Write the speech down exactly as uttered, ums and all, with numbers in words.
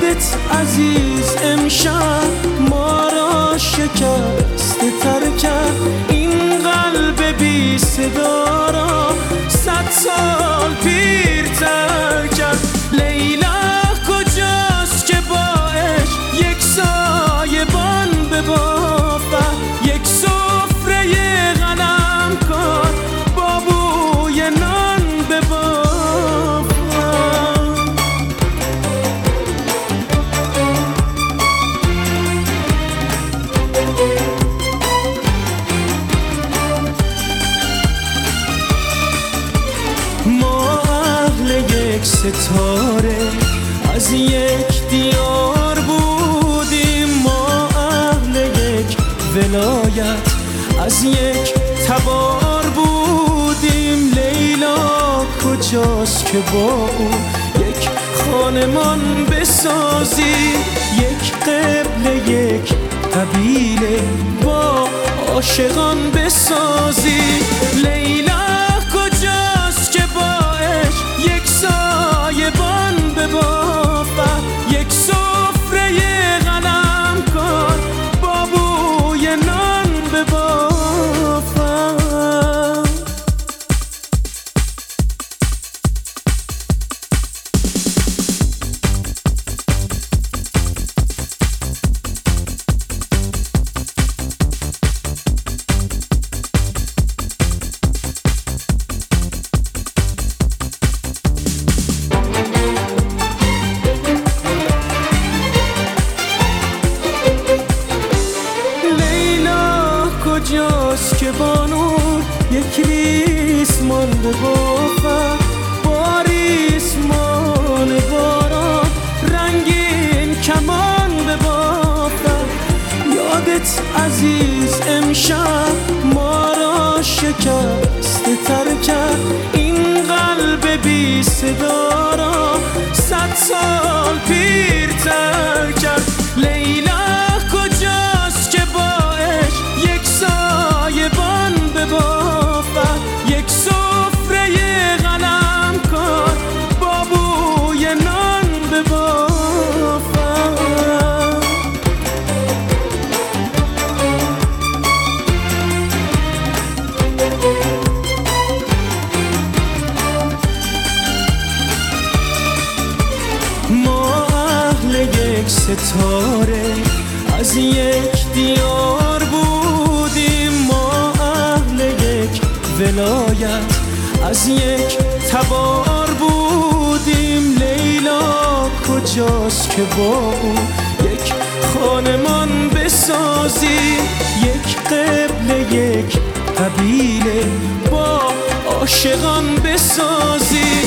یادت عزیز امشب ما را شکست تر کرد، این قلب بی صدا را صد سال پیرتر کرد. لیلا کجاست که با عشق یک سایبان ببافد، یک سفره غنم کن با بوی نان ببافد. ما اهل یک ستاره از یک دیار بودیم، ما اهل یک ولایت از یک تبار بودیم. لیلا کجاست که با او یک خانمان بسازی، یک قبله یک قبیله با عاشقان بسازی. لیلا کجاست که با عشق یک سایبان ببافد، یک سفره غنم کن با بوی نان ببافد. کجاست که بانون یک ریسمان ببافد، با ریسمان باران رنگین کمان ببافد. یادت عزیز امشب ما را شکست تر کرد، این قلب بی صدا را صد سال پیرتر کرد. لیلا کجاست که با عشق یک سایبان ببافد، یک سفره غنم کن با بوی نان ببافد. ما اهل یک ستاره از یک دیار بودیم، ما اهل یک ولایت از یک تبار بودیم. لیلا کجاست که با او یک خانمان بسازی، یک قبله یک قبیله با عاشقان بسازی.